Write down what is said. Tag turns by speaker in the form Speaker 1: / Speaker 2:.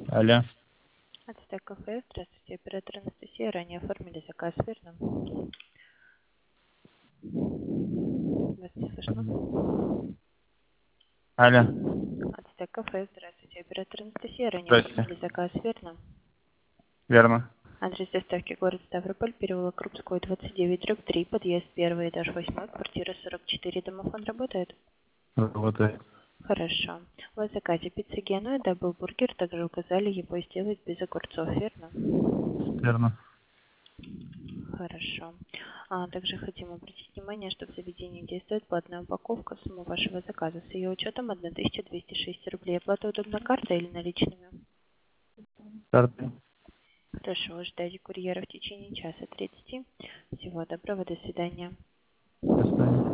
Speaker 1: Алло.
Speaker 2: Ацтек кафе. Здравствуйте, оператор Анастасия. Ранее оформили заказ, верно? Вас не слышно?
Speaker 1: Алло.
Speaker 2: Ацтек кафе. Здравствуйте, оператор Анастасия. Ранее
Speaker 1: Здрасте.
Speaker 2: оформили заказ, верно?
Speaker 1: Верно.
Speaker 2: Адрес доставки город Ставрополь, переулок Крупской, 29/3, подъезд 1, этаж 8, квартира 44. Домофон работает?
Speaker 1: Работает.
Speaker 2: Хорошо. У вас в заказе пицца Генуа, даблбургер, также указали его сделать без огурцов, верно?
Speaker 1: Верно.
Speaker 2: Хорошо. Также хотим обратить внимание, что в заведении действует платная упаковка. Сумма вашего заказа с ее учетом 1206 рублей. Оплата удобна картой или наличными?
Speaker 1: Карты.
Speaker 2: Хорошо. Ждайте курьера в течение часа 30. Всего доброго. До свидания.
Speaker 1: До свидания.